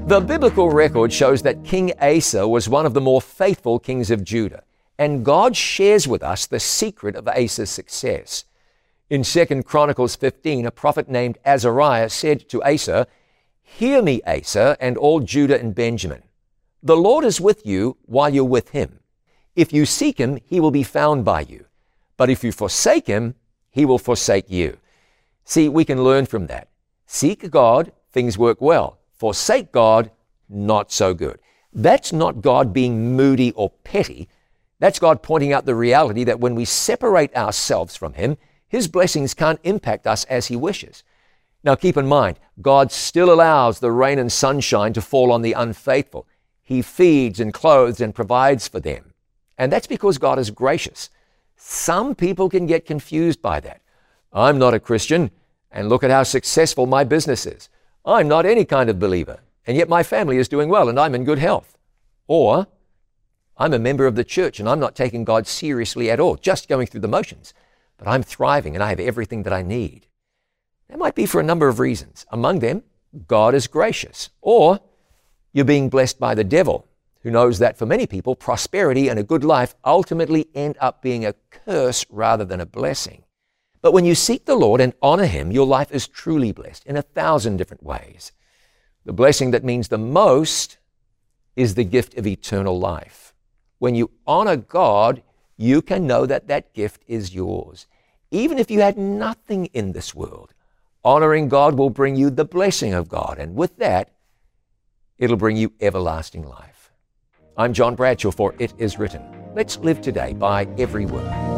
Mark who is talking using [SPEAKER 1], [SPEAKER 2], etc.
[SPEAKER 1] The biblical record shows that King Asa was one of the more faithful kings of Judah, and God shares with us the secret of Asa's success. In 2 Chronicles 15, a prophet named Azariah said to Asa, "Hear me, Asa, and all Judah and Benjamin. The Lord is with you while you're with him. If you seek him, he will be found by you. But if you forsake him, he will forsake you." See, we can learn from that. Seek God, things work well. Forsake God, not so good. That's not God being moody or petty. That's God pointing out the reality that when we separate ourselves from him, his blessings can't impact us as he wishes. Now keep in mind, God still allows the rain and sunshine to fall on the unfaithful. He feeds and clothes and provides for them. And that's because God is gracious. Some people can get confused by that. I'm not a Christian, and look at how successful my business is. I'm not any kind of believer, and yet my family is doing well and I'm in good health. Or, I'm a member of the church and I'm not taking God seriously at all, just going through the motions, but I'm thriving and I have everything that I need. That might be for a number of reasons. Among them, God is gracious. Or, you're being blessed by the devil, who knows that for many people, prosperity and a good life ultimately end up being a curse rather than a blessing. But when you seek the Lord and honor him, your life is truly blessed in 1,000 different ways. The blessing that means the most is the gift of eternal life. When you honor God, you can know that that gift is yours. Even if you had nothing in this world, honoring God will bring you the blessing of God, and with that, it'll bring you everlasting life. I'm John Bradshaw for It Is Written. Let's live today by every word.